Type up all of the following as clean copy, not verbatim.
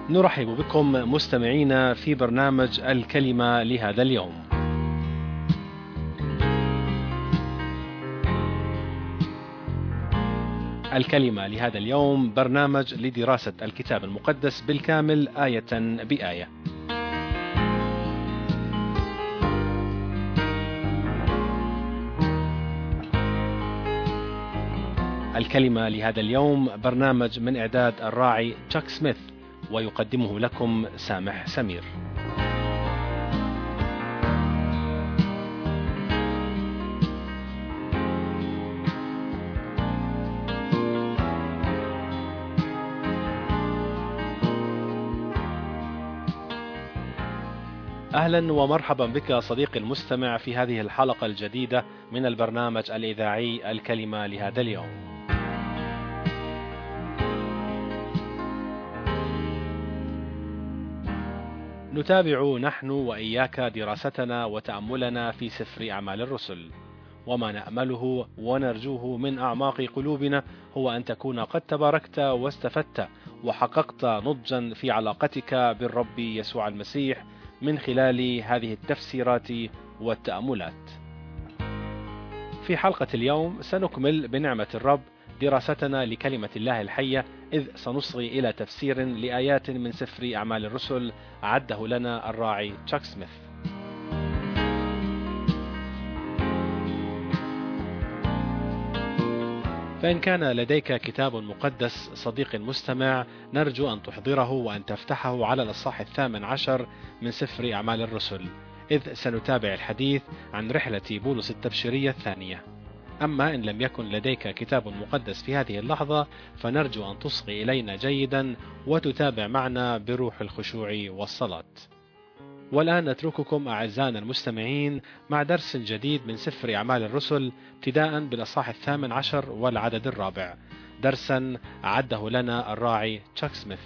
نرحب بكم مستمعينا في برنامج الكلمة لهذا اليوم. الكلمة لهذا اليوم برنامج لدراسة الكتاب المقدس بالكامل آية بآية. الكلمة لهذا اليوم برنامج من إعداد الراعي تشاك سميث، ويقدمه لكم سامح سمير. أهلا ومرحبا بك صديقي المستمع في هذه الحلقة الجديدة من البرنامج الإذاعي الكلمة لهذا اليوم. نتابع نحن وإياك دراستنا وتأملنا في سفر أعمال الرسل، وما نأمله ونرجوه من أعماق قلوبنا هو أن تكون قد تباركت واستفدت وحققت نضجا في علاقتك بالرب يسوع المسيح من خلال هذه التفسيرات والتأملات. في حلقة اليوم سنكمل بنعمة الرب دراستنا لكلمة الله الحية، إذ سنصغي إلى تفسير لآيات من سفر أعمال الرسل عده لنا الراعي تشاك سميث. فإن كان لديك كتاب مقدس صديق مستمع، نرجو أن تحضره وأن تفتحه على الإصحاح 18 من سفر أعمال الرسل، إذ سنتابع الحديث عن رحلة بولس التبشيرية الثانية. أما إن لم يكن لديك كتاب مقدس في هذه اللحظة، فنرجو أن تصغي إلينا جيدا وتتابع معنا بروح الخشوع والصلاة. والآن نترككم أعزائنا المستمعين مع درس جديد من سفر أعمال الرسل، ابتداء بالإصحاح 18 والعدد 4، درسا أعده لنا الراعي تشاك سميث.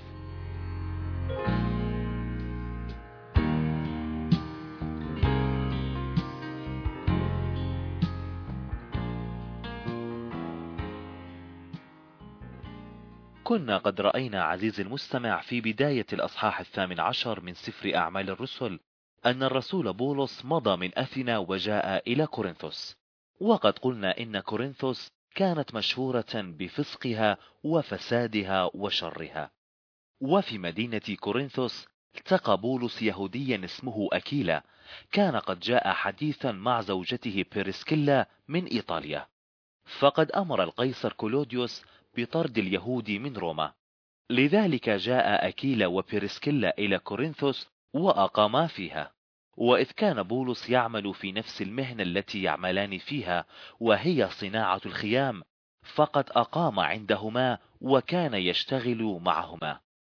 كنا قد رأينا عزيزي المستمع في بداية الأصحاح 18 من سفر أعمال الرسل أن الرسول بولس مضى من أثينا وجاء إلى كورنثوس، وقد قلنا إن كورنثوس كانت مشهورة بفسقها وفسادها وشرها. وفي مدينة كورنثوس التقى بولس يهوديا اسمه أكيلا، كان قد جاء حديثا مع زوجته بيرسكيلا من إيطاليا، فقد أمر القيصر كلوديوس بطرد اليهود من روما. لذلك جاء أكيلا وبيرسكيلا إلى كورنثوس وأقاما فيها. وإذ كان بولس يعمل في نفس المهنة التي يعملان فيها، وهي صناعة الخيام، فقد أقام عندهما وكان يشتغل معهما.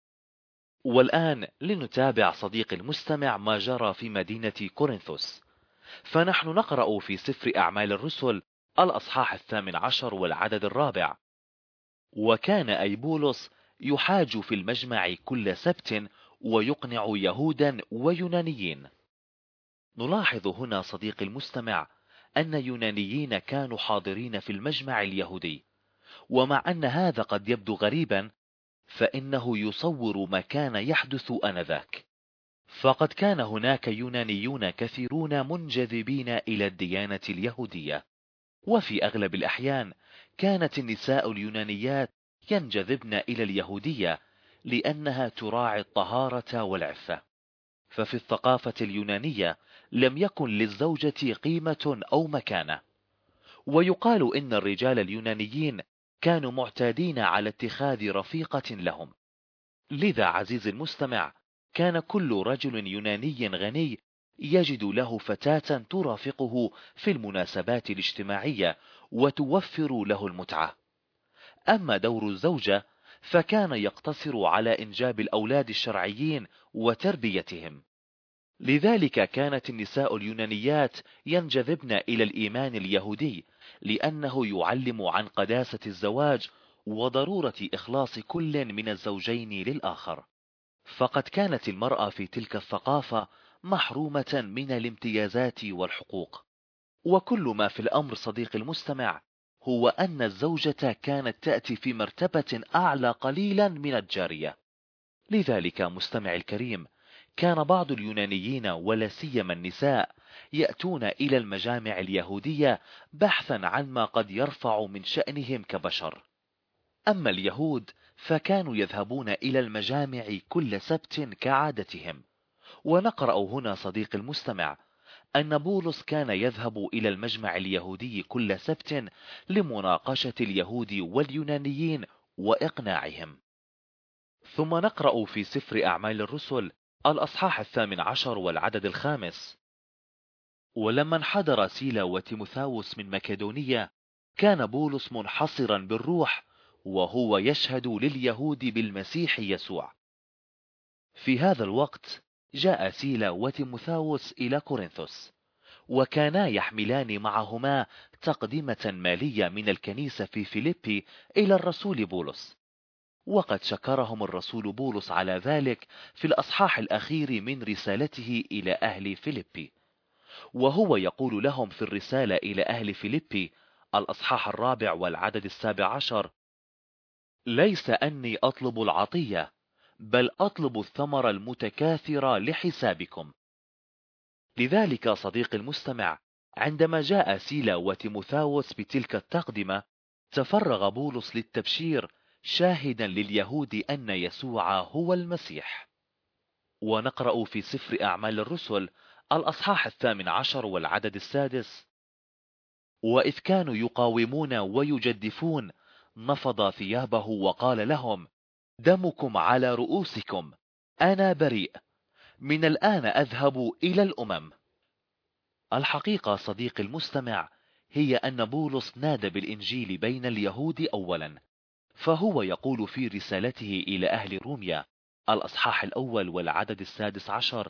والآن لنتابع صديق المستمع ما جرى في مدينة كورنثوس. فنحن نقرأ في سفر أعمال الرسل الأصحاح 18 والعدد 4: وكان أي بولس يحاج في المجمع كل سبت ويقنع يهودا ويونانيين. نلاحظ هنا صديق المستمع أن يونانيين كانوا حاضرين في المجمع اليهودي، ومع أن هذا قد يبدو غريبا فإنه يصور ما كان يحدث آنذاك، فقد كان هناك يونانيون كثيرون منجذبين إلى الديانة اليهودية، وفي أغلب الأحيان كانت النساء اليونانيات ينجذبن إلى اليهودية لأنها تراعي الطهارة والعفة. ففي الثقافة اليونانية لم يكن للزوجة قيمة أو مكانة، ويقال إن الرجال اليونانيين كانوا معتادين على اتخاذ رفيقة لهم. لذا عزيزي المستمع، كان كل رجل يوناني غني يجد له فتاة ترافقه في المناسبات الاجتماعية وتوفر له المتعة. أما دور الزوجة فكان يقتصر على إنجاب الأولاد الشرعيين وتربيتهم. لذلك كانت النساء اليونانيات ينجذبن إلى الإيمان اليهودي، لأنه يعلم عن قداسة الزواج وضرورة إخلاص كل من الزوجين للآخر. فقد كانت المرأة في تلك الثقافة محرومة من الامتيازات والحقوق. وكل ما في الأمر صديق المستمع هو أن الزوجة كانت تأتي في مرتبة أعلى قليلا من الجارية. لذلك مستمع الكريم، كان بعض اليونانيين ولا سيما النساء يأتون إلى المجامع اليهودية بحثا عن ما قد يرفع من شأنهم كبشر. أما اليهود فكانوا يذهبون إلى المجامع كل سبت كعادتهم. ونقرأ هنا صديق المستمع أن بولس كان يذهب إلى المجمع اليهودي كل سبت لمناقشة اليهود واليونانيين وإقناعهم. ثم نقرأ في سفر أعمال الرسل الأصحاح 18 والعدد 5: ولما انحدر سيلا وتيموثاوس من مكدونية، كان بولس منحصرا بالروح وهو يشهد لليهود بالمسيح يسوع. في هذا الوقت جاء سيلا وتيموثاوس إلى كورنثوس، وكانا يحملان معهما تقدمة مالية من الكنيسة في فيليبي إلى الرسول بولس. وقد شكرهم الرسول بولس على ذلك في الأصحاح الأخير من رسالته إلى أهل فيليبي، وهو يقول لهم في الرسالة إلى أهل فيليبي الأصحاح 4 والعدد 17: ليس أني أطلب العطية، بل أطلب الثمر المتكاثر لحسابكم. لذلك صديق المستمع، عندما جاء سيلا وتيموثاوس بتلك التقدمة، تفرغ بولس للتبشير شاهدا لليهود أن يسوع هو المسيح. ونقرأ في سفر أعمال الرسل الأصحاح 18 والعدد 6: وإذ كانوا يقاومون ويجدفون، نفض ثيابه وقال لهم: دمكم على رؤوسكم، أنا بريء، من الآن أذهب إلى الأمم. الحقيقة صديق المستمع هي أن بولس نادى بالإنجيل بين اليهود أولا، فهو يقول في رسالته إلى أهل روميا الأصحاح 1 والعدد 16: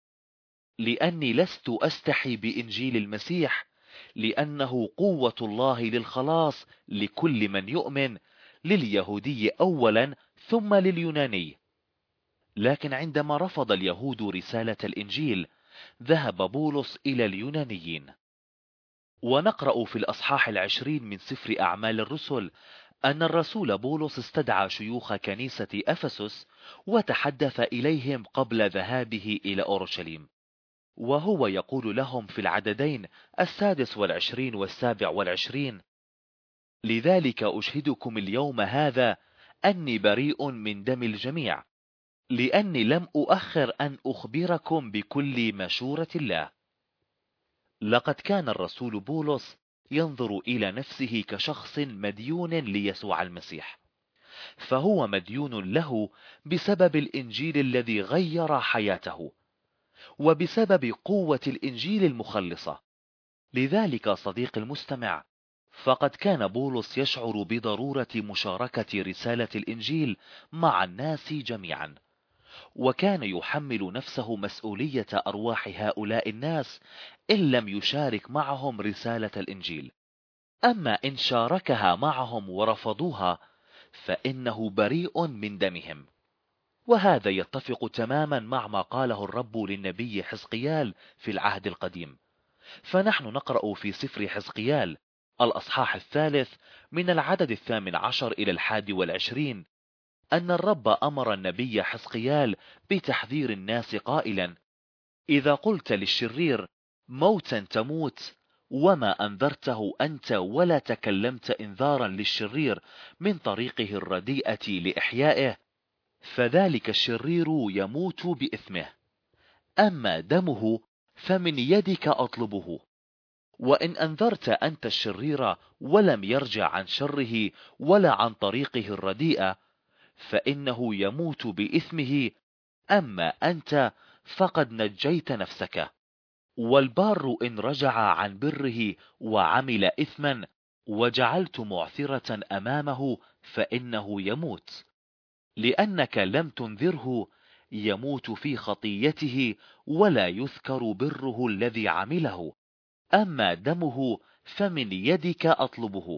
لأني لست أستحي بإنجيل المسيح، لأنه قوة الله للخلاص لكل من يؤمن، لليهودي أولا ثم لليوناني. لكن عندما رفض اليهود رسالة الإنجيل، ذهب بولس إلى اليونانيين. ونقرأ في الأصحاح 20 من سفر أعمال الرسل أن الرسول بولس استدعى شيوخ كنيسة أفسس وتحدث إليهم قبل ذهابه إلى أورشليم، وهو يقول لهم في العددين 26 و27: لذلك أشهدكم اليوم هذا أني بريء من دم الجميع، لأني لم أؤخر أن أخبركم بكل مشورة الله. لقد كان الرسول بولس ينظر إلى نفسه كشخص مديون ليسوع المسيح، فهو مديون له بسبب الإنجيل الذي غير حياته، وبسبب قوة الإنجيل المخلصة. لذلك صديق المستمع، فقد كان بولس يشعر بضرورة مشاركة رسالة الإنجيل مع الناس جميعا، وكان يحمل نفسه مسؤولية أرواح هؤلاء الناس إن لم يشارك معهم رسالة الإنجيل. أما إن شاركها معهم ورفضوها، فإنه بريء من دمهم. وهذا يتفق تماما مع ما قاله الرب للنبي حزقيال في العهد القديم. فنحن نقرأ في سفر حزقيال الأصحاح 3 من العدد 18 إلى 21 أن الرب أمر النبي حزقيال بتحذير الناس قائلا: إذا قلت للشرير موتا تموت، وما أنذرته أنت ولا تكلمت إنذارا للشرير من طريقه الرديئة لإحيائه، فذلك الشرير يموت بإثمه، أما دمه فمن يدك أطلبه. وإن أنذرت أنت الشرير ولم يرجع عن شره ولا عن طريقه الرديئة، فإنه يموت بإثمه، أما أنت فقد نجيت نفسك. والبار إن رجع عن بره وعمل إثما وجعلت معثرة أمامه، فإنه يموت، لأنك لم تنذره، يموت في خطيته ولا يذكر بره الذي عمله، أما دمه فمن يدك أطلبه.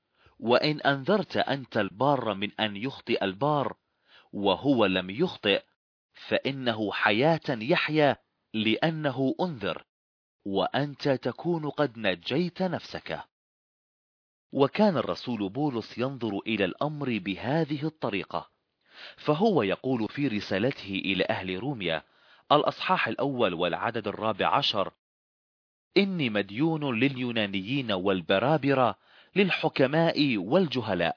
وإن أنذرت أنت البار من أن يخطئ البار وهو لم يخطئ، فإنه حياة يحيا لأنه أنذر، وأنت تكون قد نجيت نفسك. وكان الرسول بولس ينظر إلى الأمر بهذه الطريقة، فهو يقول في رسالته إلى أهل روميا الأصحاح 1 والعدد 14: إني مديون لليونانيين والبرابرة، للحكماء والجهلاء.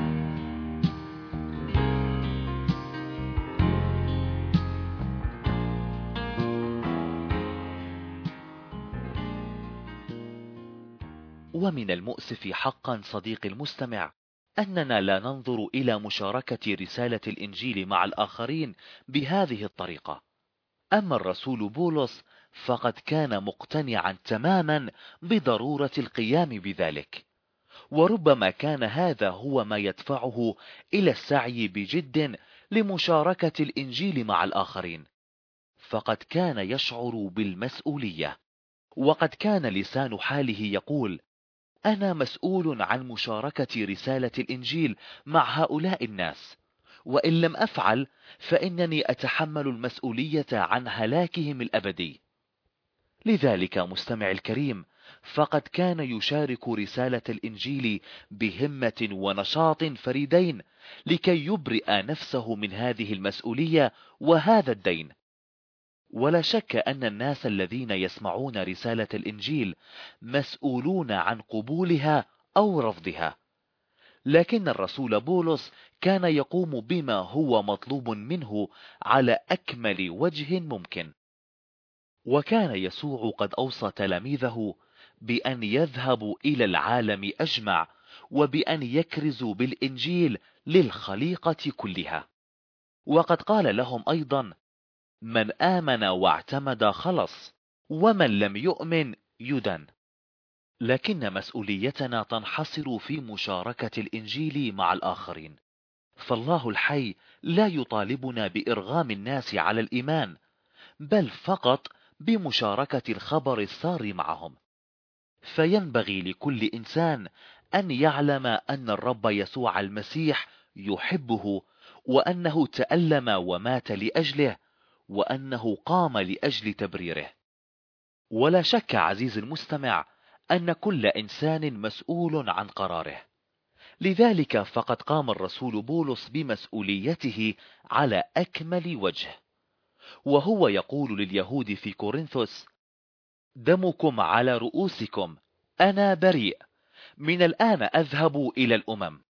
ومن المؤسف حقا صديقي المستمع أننا لا ننظر إلى مشاركة رسالة الإنجيل مع الآخرين بهذه الطريقة. أما الرسول بولس فقد كان مقتنعا تماما بضرورة القيام بذلك، وربما كان هذا هو ما يدفعه إلى السعي بجد لمشاركة الإنجيل مع الآخرين، فقد كان يشعر بالمسؤولية، وقد كان لسان حاله يقول: أنا مسؤول عن مشاركة رسالة الإنجيل مع هؤلاء الناس، وإن لم أفعل فإنني أتحمل المسؤولية عن هلاكهم الأبدي. لذلك مستمع الكريم، فقد كان يشارك رسالة الإنجيل بهمة ونشاط فريدين لكي يبرئ نفسه من هذه المسؤولية وهذا الدين. ولا شك أن الناس الذين يسمعون رسالة الإنجيل مسؤولون عن قبولها أو رفضها، لكن الرسول بولس كان يقوم بما هو مطلوب منه على أكمل وجه ممكن. وكان يسوع قد أوصى تلاميذه بأن يذهبوا إلى العالم أجمع، وبأن يكرزوا بالإنجيل للخليقة كلها. وقد قال لهم أيضا: من آمن واعتمد خلص، ومن لم يؤمن يدن. لكن مسؤوليتنا تنحصر في مشاركة الإنجيل مع الآخرين، فالله الحي لا يطالبنا بإرغام الناس على الإيمان، بل فقط بمشاركة الخبر السار معهم. فينبغي لكل إنسان أن يعلم أن الرب يسوع المسيح يحبه، وأنه تألم ومات لأجله، وأنه قام لأجل تبريره. ولا شك عزيز المستمع أن كل إنسان مسؤول عن قراره، لذلك فقد قام الرسول بولس بمسؤوليته على أكمل وجه، وهو يقول لليهود في كورنثوس: دمكم على رؤوسكم، أنا بريء، من الآن أذهب إلى الأمم.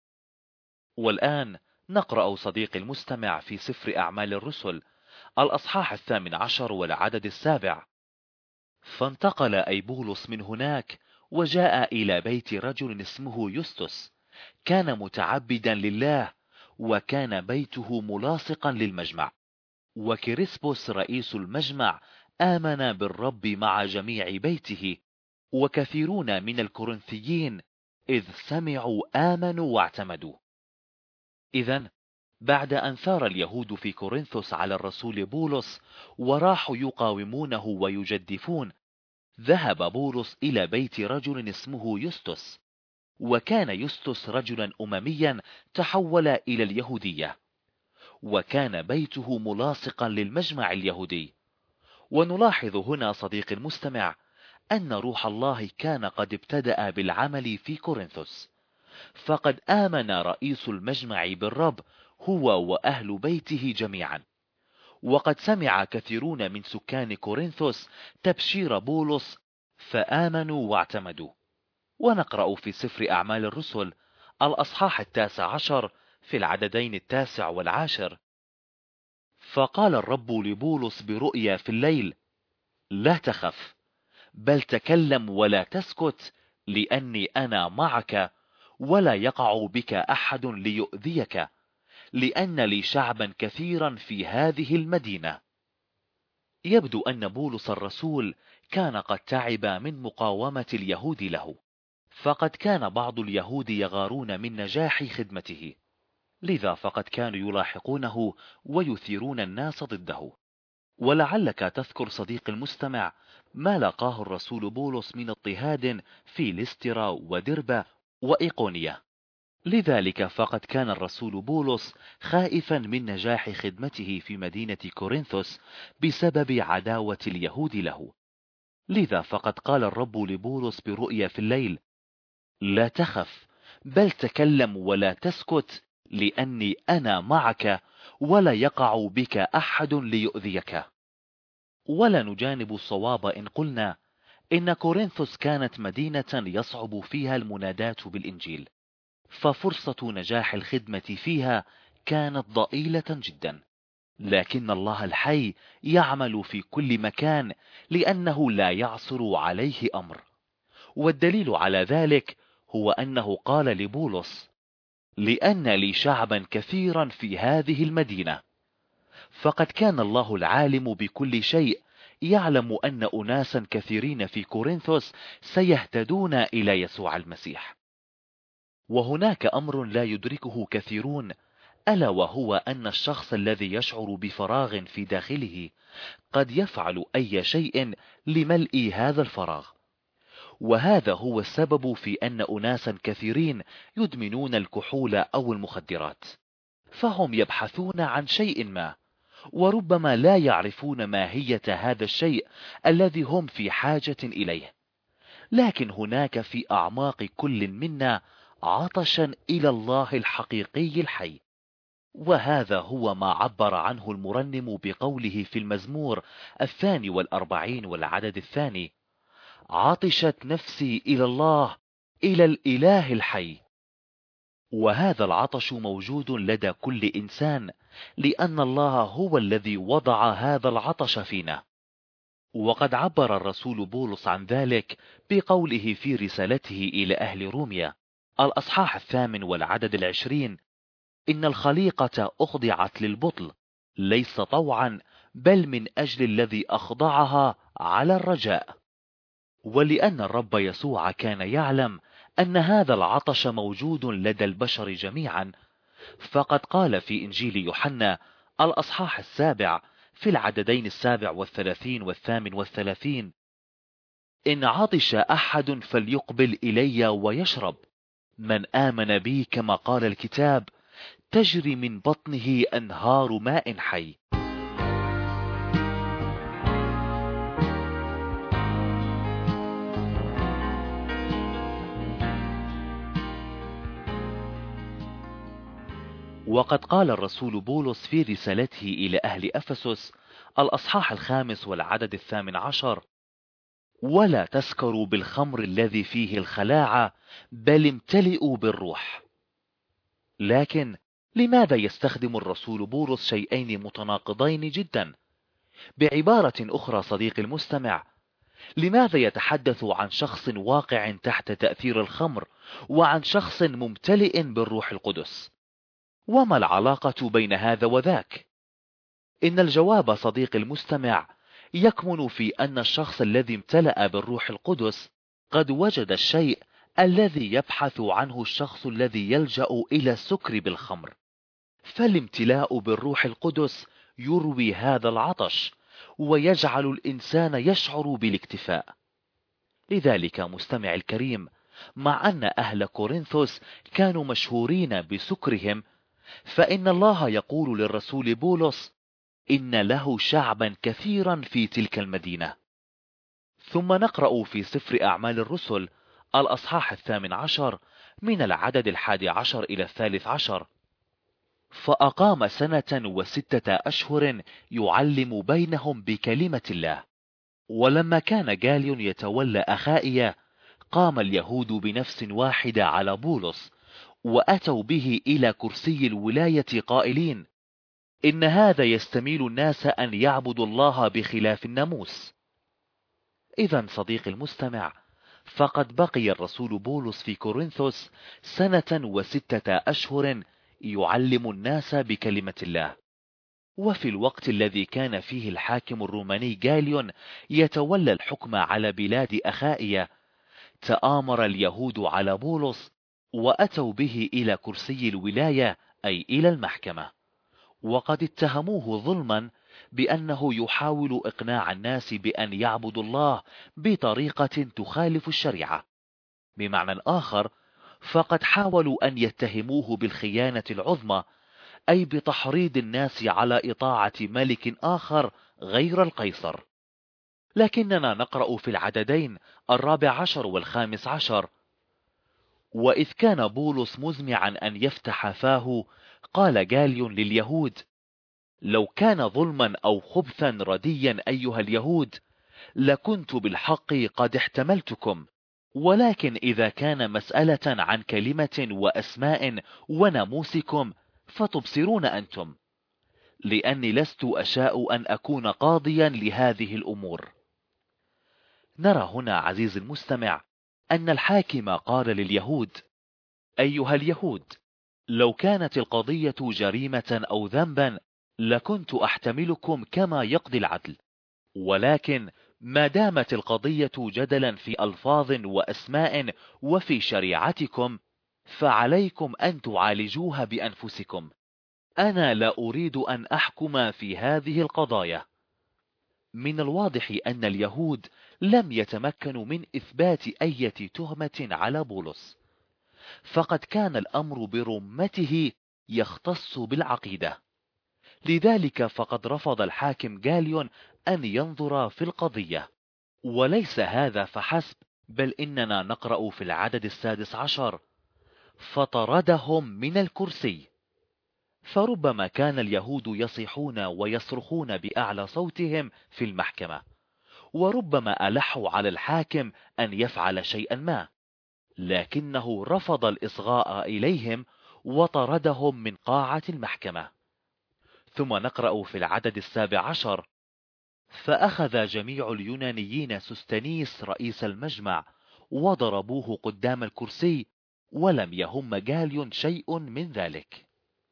والآن نقرأ صديقي المستمع في سفر أعمال الرسل الأصحاح 18 والعدد 7: فانتقل أي بولس من هناك وجاء إلى بيت رجل اسمه يستس، كان متعبدا لله، وكان بيته ملاصقا للمجمع. وكريسبوس رئيس المجمع آمن بالرب مع جميع بيته، وكثيرون من الكورنثيين إذ سمعوا آمنوا واعتمدوا. إذن بعد أن ثار اليهود في كورنثوس على الرسول بولس وراحوا يقاومونه ويجدفون، ذهب بولس إلى بيت رجل اسمه يستس، وكان يستس رجلا أمميا تحول إلى اليهودية، وكان بيته ملاصقا للمجمع اليهودي. ونلاحظ هنا صديقي المستمع أن روح الله كان قد ابتدأ بالعمل في كورنثوس، فقد آمن رئيس المجمع بالرب هو وأهل بيته جميعا، وقد سمع كثيرون من سكان كورنثوس تبشير بولس فآمنوا واعتمدوا. ونقرأ في سفر أعمال الرسل الأصحاح 19 في العددين 9 والعاشر: فقال الرب لبولس برؤيا في الليل: لا تخف، بل تكلم ولا تسكت، لأني أنا معك، ولا يقع بك أحد ليؤذيك، لأن لي شعبا كثيرا في هذه المدينة. يبدو أن بولس الرسول كان قد تعب من مقاومة اليهود له، فقد كان بعض اليهود يغارون من نجاح خدمته، لذا فقد كانوا يلاحقونه ويثيرون الناس ضده. ولعلك تذكر صديق المستمع ما لقاه الرسول بولس من اضطهاد في ليسترا ودربة وإيقونية، لذلك فقد كان الرسول بولس خائفا من نجاح خدمته في مدينة كورنثوس بسبب عداوة اليهود له. لذا فقد قال الرب لبولس برؤيا في الليل: لا تخف، بل تكلم ولا تسكت، لأني أنا معك ولا يقع بك أحد ليؤذيك. ولا نجانب الصواب إن قلنا إن كورنثوس كانت مدينة يصعب فيها المناداة بالإنجيل، ففرصة نجاح الخدمة فيها كانت ضئيلة جدا، لكن الله الحي يعمل في كل مكان لأنه لا يعصر عليه أمر. والدليل على ذلك هو أنه قال لبولس: لأن لي شعبا كثيرا في هذه المدينة. فقد كان الله العالم بكل شيء يعلم أن أناسا كثيرين في كورنثوس سيهتدون إلى يسوع المسيح. وهناك أمر لا يدركه كثيرون، ألا وهو أن الشخص الذي يشعر بفراغ في داخله قد يفعل أي شيء لملء هذا الفراغ. وهذا هو السبب في أن أناسا كثيرين يدمنون الكحول أو المخدرات، فهم يبحثون عن شيء ما، وربما لا يعرفون ماهية هذا الشيء الذي هم في حاجة إليه. لكن هناك في أعماق كل منا عطشا إلى الله الحقيقي الحي، وهذا هو ما عبر عنه المرنم بقوله في المزمور 42 والعدد 2: عطشت نفسي إلى الله، إلى الإله الحي. وهذا العطش موجود لدى كل إنسان، لأن الله هو الذي وضع هذا العطش فينا. وقد عبر الرسول بولس عن ذلك بقوله في رسالته إلى أهل روميا الأصحاح 8 والعدد 20: إن الخليقة أخضعت للبطل ليس طوعا، بل من أجل الذي أخضعها على الرجاء. ولأن الرب يسوع كان يعلم أن هذا العطش موجود لدى البشر جميعا، فقد قال في إنجيل يوحنا الأصحاح 7 في العددين 37 و38: إن عطش أحد فليقبل إلي ويشرب، من آمن بي كما قال الكتاب تجري من بطنه أنهار ماء حي. وقد قال الرسول بولس في رسالته إلى أهل أفسس الأصحاح 5 والعدد 18: ولا تسكروا بالخمر الذي فيه الخلاعة، بل امتلئوا بالروح. لكن لماذا يستخدم الرسول بولس شيئين متناقضين جدا؟ بعبارة أخرى صديقي المستمع، لماذا يتحدث عن شخص واقع تحت تأثير الخمر وعن شخص ممتلئ بالروح القدس؟ وما العلاقة بين هذا وذاك؟ إن الجواب صديقي المستمع يكمن في أن الشخص الذي امتلأ بالروح القدس قد وجد الشيء الذي يبحث عنه الشخص الذي يلجأ إلى السكر بالخمر، فالامتلاء بالروح القدس يروي هذا العطش ويجعل الإنسان يشعر بالاكتفاء. لذلك مستمع الكريم، مع أن أهل كورنثوس كانوا مشهورين بسكرهم، فإن الله يقول للرسول بولس إن له شعبا كثيرا في تلك المدينة. ثم نقرأ في سفر أعمال الرسل الأصحاح 18 من العدد 11 إلى 13: فأقام 1 و6 أشهر يعلم بينهم بكلمة الله. ولما كان جاليون يتولى أخائيا، قام اليهود بنفس واحدة على بولس، وأتوا به إلى كرسي الولاية قائلين: إن هذا يستميل الناس أن يعبدوا الله بخلاف الناموس. إذن صديقي المستمع، فقد بقي الرسول بولس في كورنثوس 1 و6 أشهر يعلم الناس بكلمة الله. وفي الوقت الذي كان فيه الحاكم الروماني جاليون يتولى الحكم على بلاد أخائيا، تآمر اليهود على بولس وأتوا به إلى كرسي الولاية، أي إلى المحكمة، وقد اتهموه ظلما بأنه يحاول إقناع الناس بأن يعبدوا الله بطريقة تخالف الشريعة. بمعنى آخر، فقد حاولوا أن يتهموه بالخيانة العظمى، أي بتحريض الناس على إطاعة ملك آخر غير القيصر. لكننا نقرأ في العددين 14 و15: وإذ كان بولس مزمعا أن يفتح فاه، قال جاليون لليهود: لو كان ظلما أو خبثا رديا أيها اليهود لكنت بالحق قد احتملتكم، ولكن إذا كان مسألة عن كلمة وأسماء وناموسكم فتبصرون أنتم، لأني لست أشاء أن أكون قاضيا لهذه الأمور. نرى هنا عزيز المستمع أن الحاكم قال لليهود: أيها اليهود، لو كانت القضية جريمة أو ذنبا لكنت أحتملكم كما يقضي العدل، ولكن ما دامت القضية جدلا في ألفاظ وأسماء وفي شريعتكم فعليكم أن تعالجوها بأنفسكم. أنا لا أريد أن أحكم في هذه القضايا. من الواضح أن اليهود لم يتمكنوا من إثبات أي تهمة على بولس، فقد كان الأمر برمته يختص بالعقيدة. لذلك فقد رفض الحاكم جاليون أن ينظر في القضية. وليس هذا فحسب، بل إننا نقرأ في العدد 16: فطردهم من الكرسي. فربما كان اليهود يصيحون ويصرخون بأعلى صوتهم في المحكمة، وربما ألحوا على الحاكم أن يفعل شيئا ما، لكنه رفض الإصغاء إليهم وطردهم من قاعة المحكمة. ثم نقرأ في العدد 17: فأخذ جميع اليونانيين سستنيس رئيس المجمع وضربوه قدام الكرسي، ولم يهم جاليون شيء من ذلك.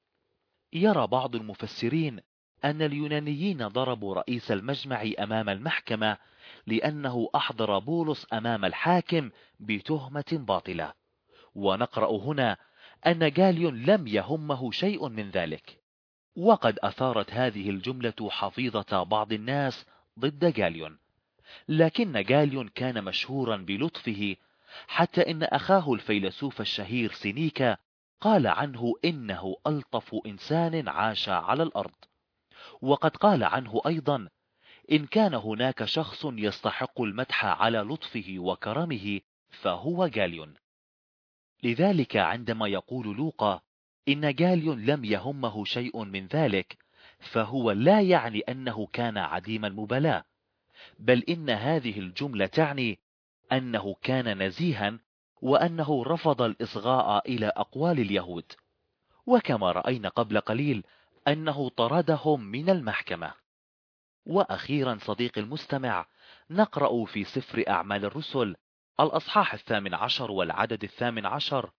يرى بعض المفسرين أن اليونانيين ضربوا رئيس المجمع أمام المحكمة لأنه أحضر بولس أمام الحاكم بتهمة باطلة، ونقرأ هنا أن جاليون لم يهمه شيء من ذلك. وقد أثارت هذه الجملة حفيظة بعض الناس ضد جاليون، لكن جاليون كان مشهورا بلطفه، حتى إن أخاه الفيلسوف الشهير سينيكا قال عنه إنه ألطف إنسان عاش على الأرض. وقد قال عنه أيضا: إن كان هناك شخص يستحق المدح على لطفه وكرمه فهو جاليون. لذلك عندما يقول لوقا إن جاليون لم يهمه شيء من ذلك، فهو لا يعني أنه كان عديم المبالاة، بل إن هذه الجملة تعني أنه كان نزيها، وأنه رفض الإصغاء إلى أقوال اليهود. وكما رأينا قبل قليل أنه طردهم من المحكمة. وأخيرا صديق المستمع، نقرأ في سفر أعمال الرسل الأصحاح 18 والعدد 18: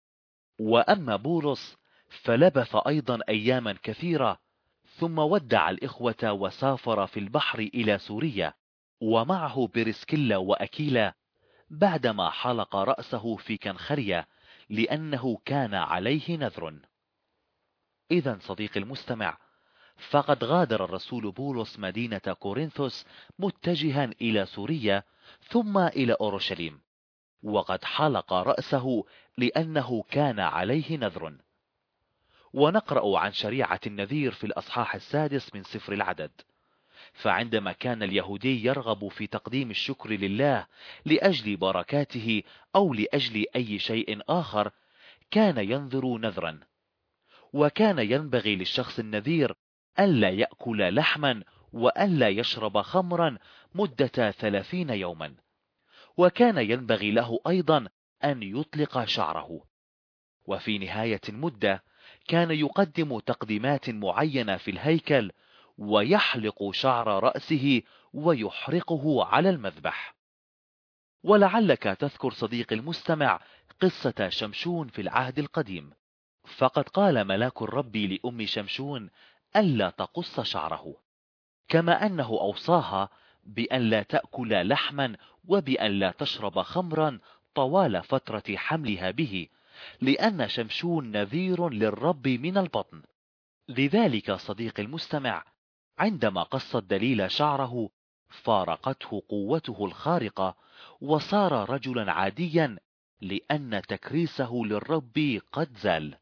وأما بولس فلبث أيضا أياما كثيرة، ثم ودع الإخوة وسافر في البحر إلى سوريا، ومعه برسكيلا وأكيلا، بعدما حلق رأسه في كنخرية لأنه كان عليه نذر. إذن صديق المستمع، فقد غادر الرسول بولس مدينة كورنثوس متجها إلى سوريا ثم إلى أورشليم، وقد حلق رأسه لأنه كان عليه نذر. ونقرأ عن شريعة النذير في الأصحاح 6 من سفر العدد. فعندما كان اليهودي يرغب في تقديم الشكر لله لأجل بركاته أو لأجل أي شيء آخر كان ينذر نذرا، وكان ينبغي للشخص النذير ألا يأكل لحما وألا يشرب خمرا مدة 30 يوما، وكان ينبغي له أيضا أن يطلق شعره. وفي نهاية المدة كان يقدم تقديمات معينة في الهيكل، ويحلق شعر رأسه ويحرقه على المذبح. ولعلك تذكر صديق المستمع قصة شمشون في العهد القديم، فقد قال ملاك الرب لأم شمشون ألا تقص شعره، كما أنه أوصاها بأن لا تأكل لحما وبأن لا تشرب خمرا طوال فترة حملها به، لأن شمشون نذير للرب من البطن. لذلك صديق المستمع، عندما قصت دليل شعره فارقته قوته الخارقة وصار رجلا عاديا، لأن تكريسه للرب قد زال.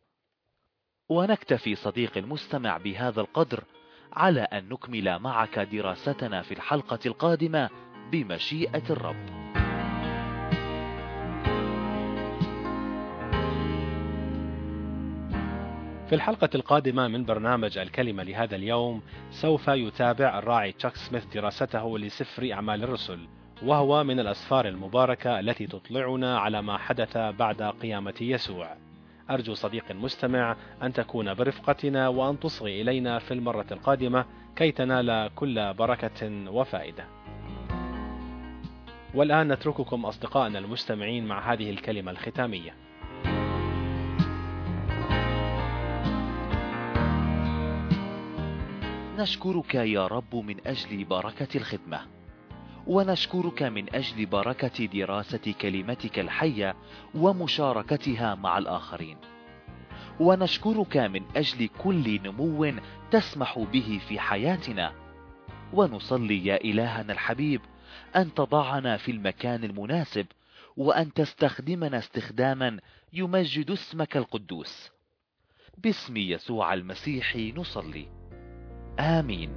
ونكتفي صديق المستمع بهذا القدر، على أن نكمل معك دراستنا في الحلقة القادمة بمشيئة الرب. في الحلقة القادمة من برنامج الكلمة لهذا اليوم سوف يتابع الراعي تشاك سميث دراسته لسفر أعمال الرسل، وهو من الأسفار المباركة التي تطلعنا على ما حدث بعد قيامة يسوع. أرجو صديق مستمع أن تكون برفقتنا وأن تصغي إلينا في المرة القادمة كي تنال كل بركة وفائدة. والآن نترككم أصدقائنا المستمعين مع هذه الكلمة الختامية. نشكرك يا رب من أجل بركة الخدمة، ونشكرك من أجل بركة دراسة كلمتك الحية ومشاركتها مع الآخرين، ونشكرك من أجل كل نمو تسمح به في حياتنا، ونصلي يا إلهنا الحبيب أن تضعنا في المكان المناسب، وأن تستخدمنا استخداما يمجد اسمك القدوس. باسم يسوع المسيح نصلي، آمين.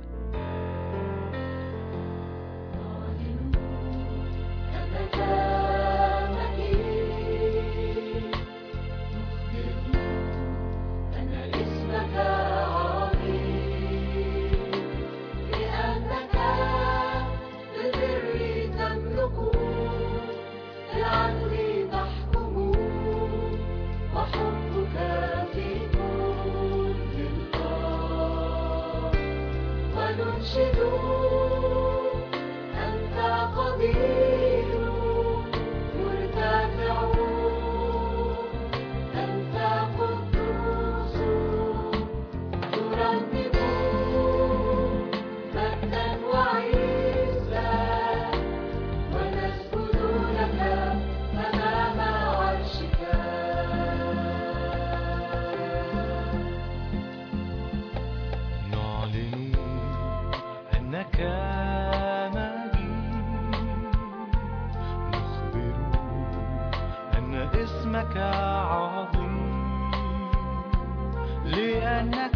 اسمك عظيم، لأنك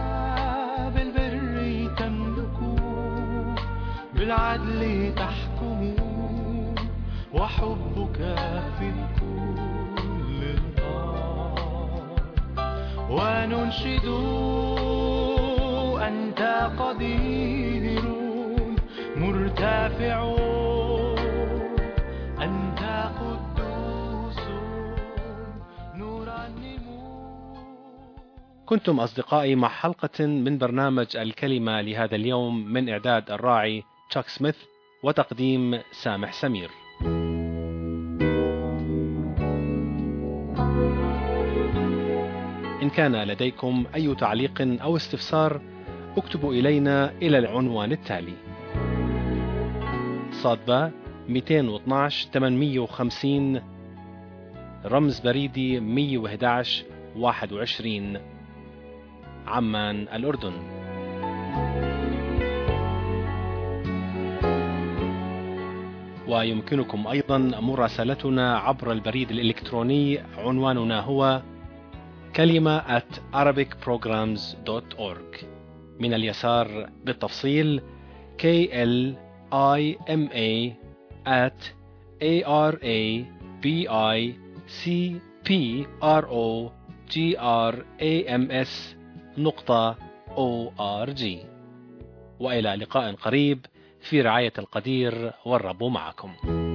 بالبر تملك، بالعدل تحكم، وحبك في كل الأرض. وننشد أنت قدير مرتفع، أنت قدوس نرنم. كنتم أصدقائي مع حلقة من برنامج الكلمة لهذا اليوم من إعداد الراعي تشاك سميث وتقديم سامح سمير. إن كان لديكم أي تعليق أو استفسار اكتبوا إلينا إلى العنوان التالي: صادبة 212 850 رمز بريدي 111 21 عمان الأردن. ويمكنكم أيضا مراسلتنا عبر البريد الإلكتروني، عنواننا هو كلمة @arabicprograms.org. من اليسار بالتفصيل KLIMA@arabicprograms.org. وإلى لقاء قريب في رعاية القدير، والرب معكم.